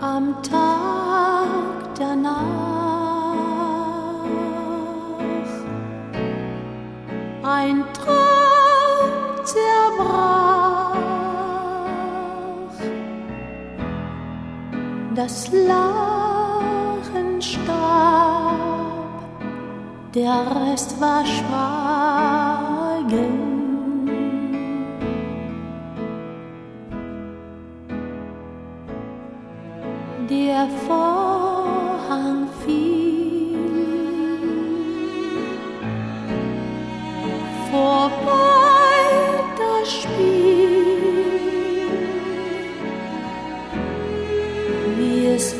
am Tag danach ein Traum zerbrach, das Lachen starb, der Rest war Schweigen. Der Vorhang fiel, vorbei das Spiel, wie es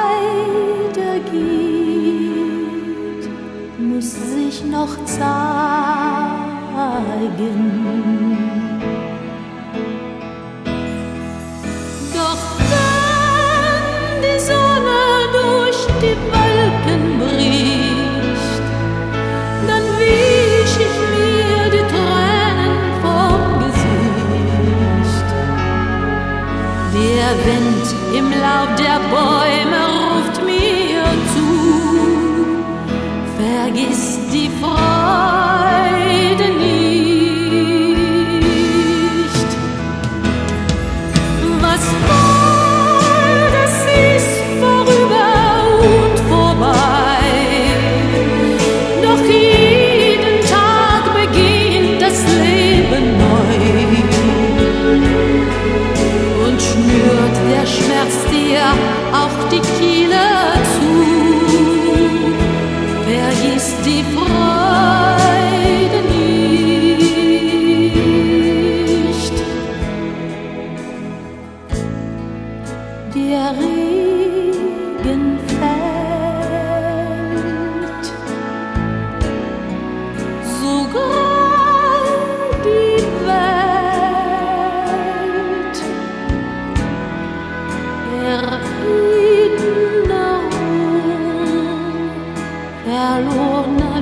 weitergeht, muss sich noch zeigen. Die Wolken bricht, dann wisch ich mir die Tränen vom Gesicht. Der Wind im Laub der Bäume ruft mir zu, vergiss die Freude nicht. Was war, das ist vorüber. Der Schmerz dir auch die Kiele zu, vergiss die Freude nicht. Der Regen fällt, so grau die Welt. Erinnerung verlorener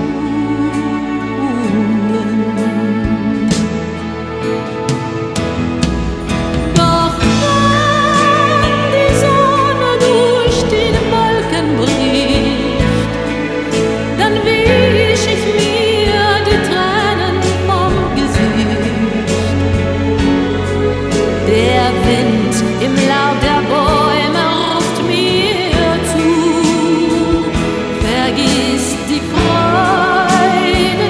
Stunden. Doch wenn die Sonne durch die Wolken bricht, dann wisch ich mir die Tränen vom Gesicht. Der Wind im Laub der Bäume ruft mir zu, vergiss die Freude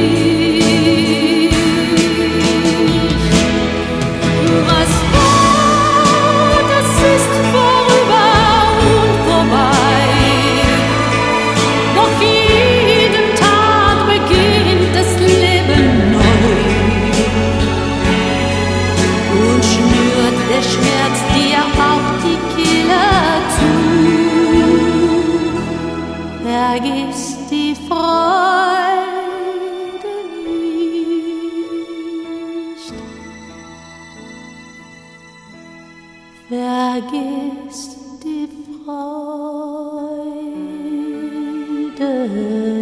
nicht. Was war, das ist vorüber und vorbei. Doch jeden Tag beginnt das Leben neu und schnürt der Schmerz dir auch die Kehle zu. Vergiss die Freude nicht. Vergiss die Freude